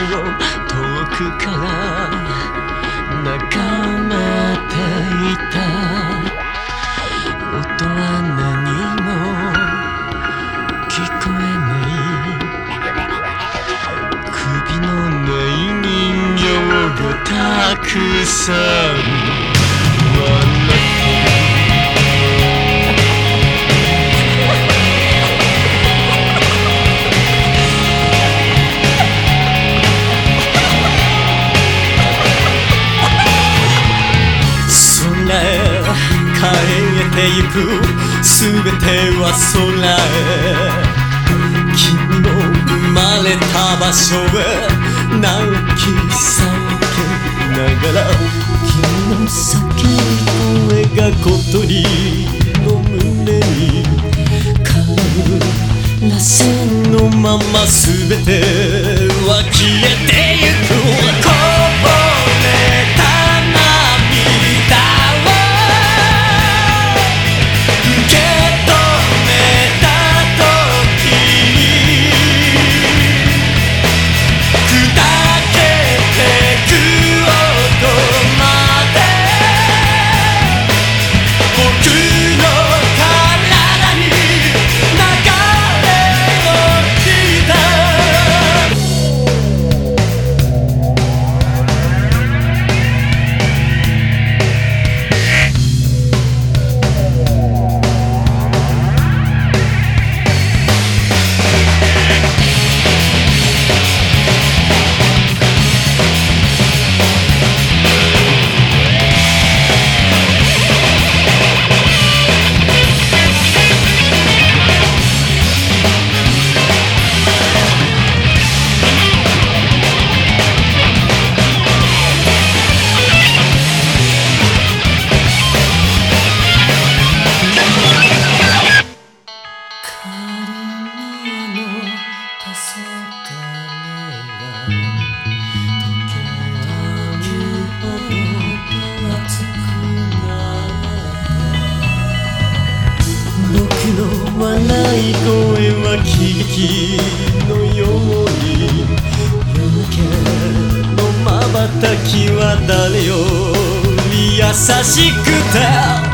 を遠くから眺めていた。音は何も聞こえない。首のない人形がたくさん笑ってる。帰ってゆくすべては空へ。君の生まれた場所へ泣き叫びながら、君の叫び声が小鳥の胸に絡むらせのまま、すべては消えてゆく。こぼれた笑い声は喜劇のように、夜明けの瞬きは誰より優しくて